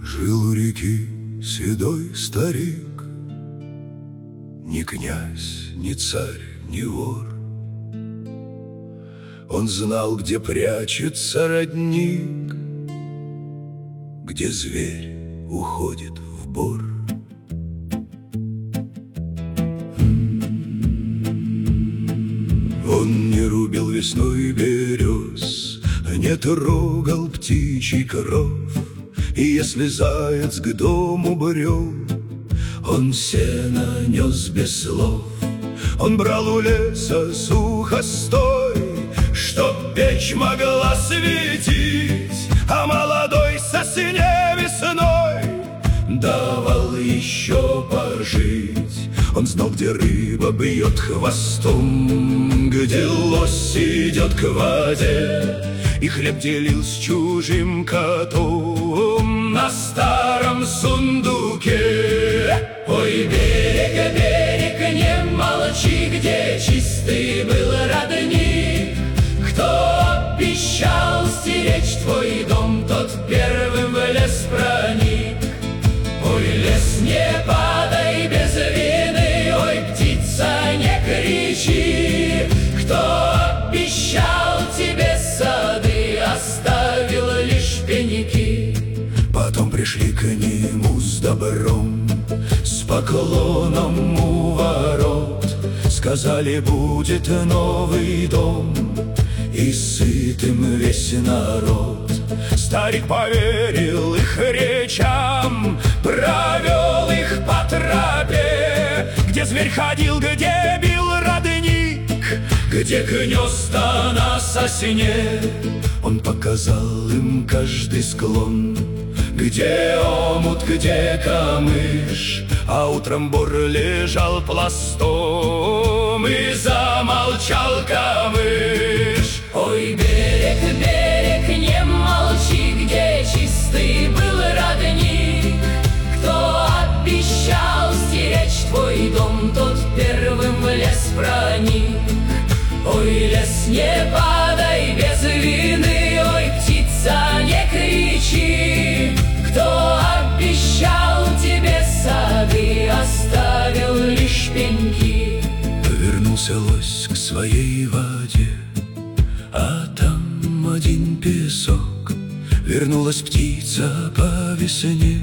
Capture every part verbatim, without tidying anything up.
Жил у реки седой старик, ни князь, ни царь, ни вор. Он знал, где прячется родник, где зверь уходит в бор. Он не рубил весной берез, не трогал птичий кров. И если заяц к дому брел, он сено нес без слов. Он брал у леса сухостой, чтоб печь могла светить, а молодой сосне весной давал еще пожить. Он знал, где рыба бьет хвостом, где лось идет к воде, и хлеб делил с чужим котом на старом сундуке. Ой, берег, берег, не молчи, где чистый был родник. Кто обещал стеречь твой дом, тот первым в лес проник. Ой, лес, не падай без вины, ой, птица, не кричи. Кто обещал тебе сады, оставил лишь пеньки. Потом пришли к нему с добром, с поклоном у ворот. Сказали, будет новый дом, и сытым весь народ. Старик поверил их речам, провел их по тропе, где зверь ходил, где бил родник, где гнезда на сосне. Он показал им каждый склон, где омут, где камыш, а утром бор лежал пластом, и замолчал камыш. Ой, берег, берег, не молчи, где чистый был родник. Кто обещал стеречь твой дом, тот первым в лес проник. Ой, лес, не падай без вины, ой, птица, не кричи. Кто обещал тебе сады, оставил лишь пеньки. Вернулся лось к своей воде, а там один песок. Вернулась птица по весне,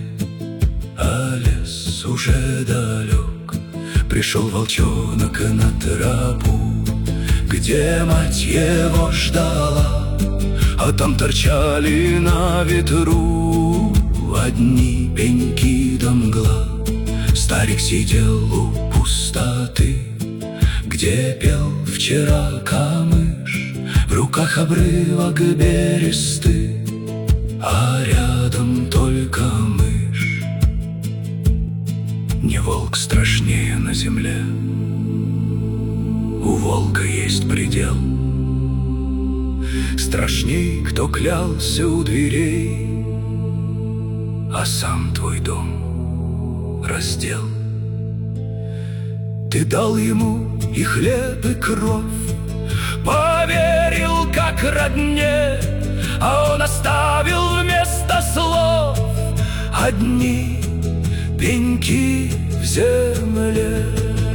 а лес уже далек. Пришел волчонок на тропу, где мать его ждала, а там торчали на ветру одни пеньки да мгла. Старик сидел у пустоты, где пел вчера камыш, в руках обрывок бересты, а рядом только мышь. Не волк страшнее на земле, у волка есть предел. Страшней, кто клялся у дверей, а сам твой дом раздел. Ты дал ему и хлеб, и кровь, поверил как родне, а он оставил вместо слов одни пеньки в земле.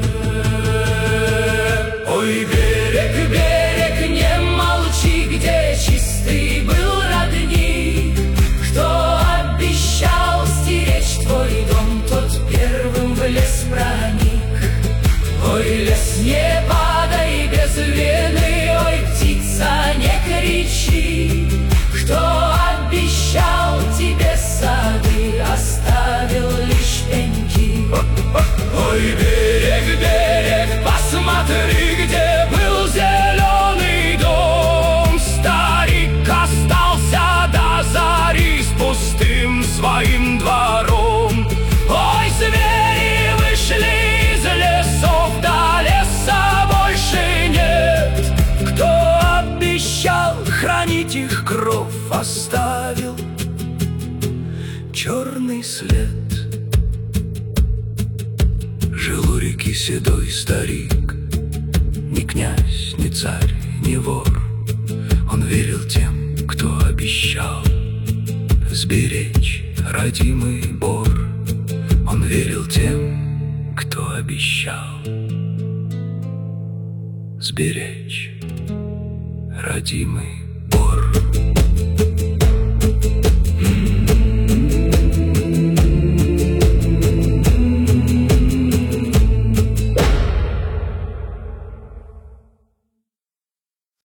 Ой, берег, берег, не молчи, где чистый был родник. Кто обещал стеречь твой дом, тот первым в лес проник. Ой, лес, не падай без вины, ой, птица, не кричи. Кто обещал тебе сады, оставил лишь пеньки. Ой, берег, берег, посмотри, где был зеленый дом. Старик остался до зари с пустым своим двором. Ой, звери вышли из лесов, да леса больше нет. Кто обещал хранить их кров, оставил черный след. Жил у реки седой старик, ни князь, ни царь, ни вор. Он верил тем, кто обещал сберечь родимый бор. Он верил тем, кто обещал сберечь родимый бор.